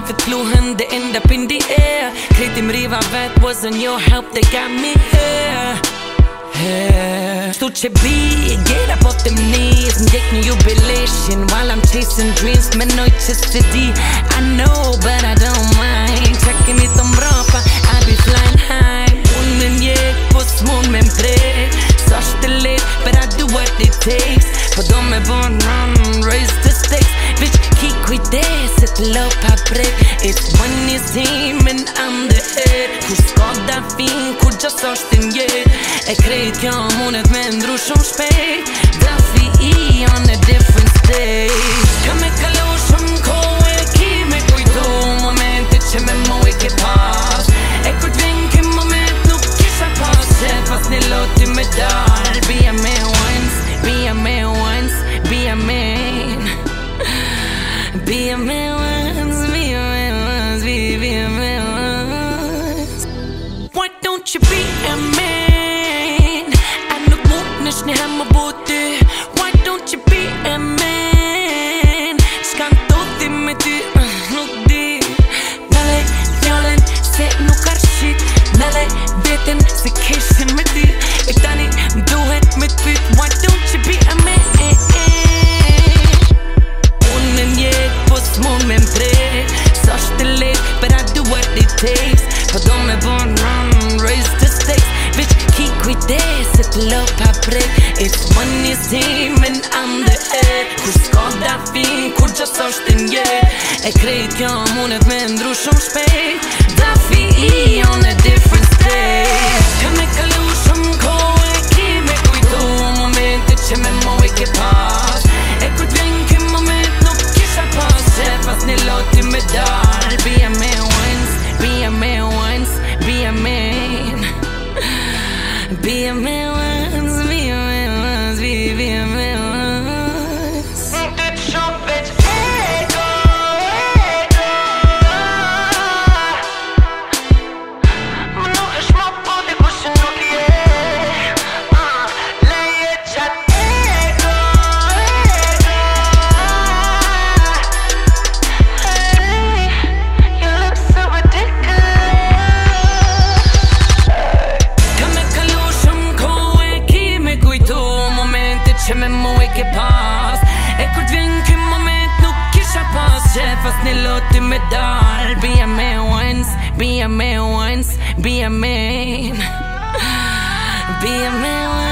för klohen, det enda pin det är. Krejt riva vet, wasn't your help that got me here. Stort sett big, get up off them knees and take new jubilation while I'm chasing dreams. Men no chastity, I know but I don't mind. Checking it on bra, I be flying high. Munnen gick på smon men bred. Största led, but I do what it takes. För de är born run, raise the stakes. Bitch, kick with this, ett lopp här brett. It's one is team and I'm the head. Hur skadar fin, hur jag störsten ger. Är krejt kamonet med en bror som spej. Därför är on a different stage. Jag med kalor som KK med kuito. Momentet känner mig inte pass. Ekort vink i moment, nu kissa pass. Fast ni låter mig där. Be a man once, be a man once, be a man. Be a man once, be a man once, be a man once. Why don't you be a man? I look more nish ni hemma bodde. Why don't you be a man? Ska inte åt med du, nog det. Nalle, fjällen, se nukar shit. Nalle, veten, se kishen med du. Utan i dohet med byt. Why don't you be a man? Munnen gick på smon men bred. Största led, but I do what it takes. För de är born run, raise the stakes. Bitch, kick with this, ett lopp här brett. It's one is team and I'm the head. Hur skadar fin, hur jag störsten ger. Är krejt kamonet med en bror som spej. Därför är on a different stage. Jag med kalor som KK med kuito. Momentet känner mig inte pass. Ekort vink i moment, nu kissa pass. Fast ni låter mig där. Be a man once, be a man once, be a man. Be a man once, be a man once, be a man once. The trumpet echo, echo. Men nu är smak på det kursen och yeah. Läget chat echo, echo. Hey, you look so ridiculous. Jag med kalor som KK med kuito. Momentet känner mig inte pass. Ekort vink i moment, nu kissa pass. Fast ni låter mig där. Be a man once, be a man once, be a man. Be a man once.